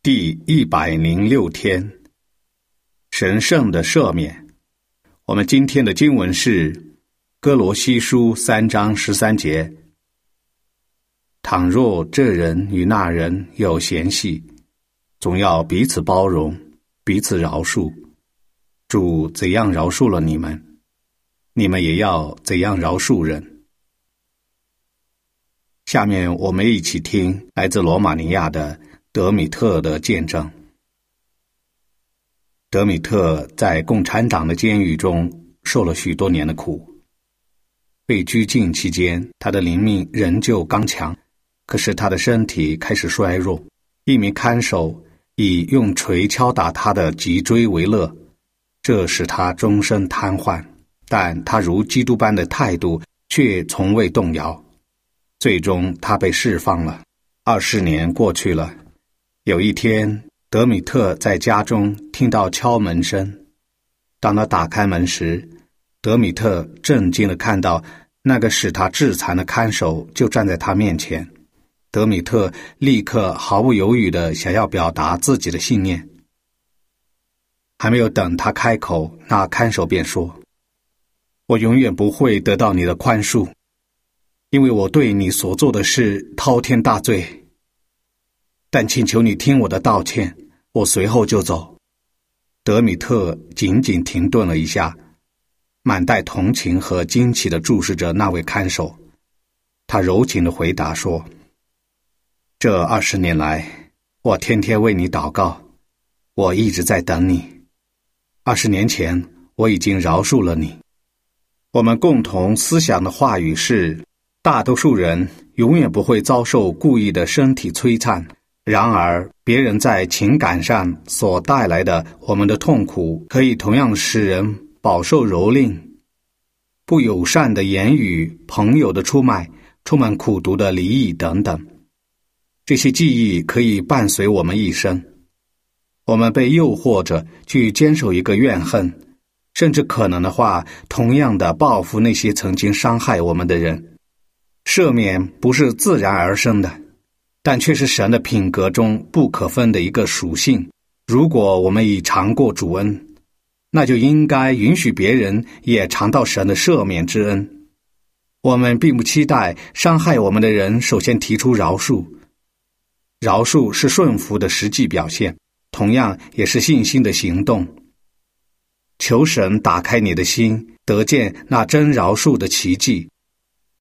第106天，神圣的赦免。我们今天的经文是哥罗西书3章13节。倘若这人与那人有嫌隙，总要彼此包容，彼此饶恕。主怎样饶恕了你们，你们也要怎样饶恕人。下面我们一起听来自罗马尼亚的德米特的见证。德米特在共产党的监狱中受了许多年的苦，被拘禁期间，他的灵命仍旧刚强，可是他的身体开始衰弱。一名看守以用锤敲打他的脊椎为乐，这使他终身瘫痪，但他如基督般的态度却从未动摇。最终他被释放了。20年过去了，有一天，德米特在家中听到敲门声。当他打开门时，德米特震惊地看到那个使他致残的看守就站在他面前。德米特立刻毫不犹豫地想要表达自己的信念。还没有等他开口，那看守便说：“我永远不会得到你的宽恕，因为我对你所做的事滔天大罪。但请求你听我的道歉，我随后就走。”德米特仅仅停顿了一下，满带同情和惊奇地注视着那位看守。他柔情地回答说：“这20年来，我天天为你祷告，我一直在等你。20年前，我已经饶恕了你。”我们共同思想的话语是：大多数人永远不会遭受故意的身体摧残，然而别人在情感上所带来的我们的痛苦，可以同样使人饱受蹂躏。不友善的言语、朋友的出卖、充满苦毒的离异等等，这些记忆可以伴随我们一生。我们被诱惑着去坚守一个怨恨，甚至可能的话，同样的报复那些曾经伤害我们的人。赦免不是自然而生的，但却是神的品格中不可分的一个属性。如果我们已尝过主恩，那就应该允许别人也尝到神的赦免之恩。我们并不期待伤害我们的人首先提出饶恕，饶恕是顺服的实际表现，同样也是信心的行动。求神打开你的心，得见那真饶恕的奇迹。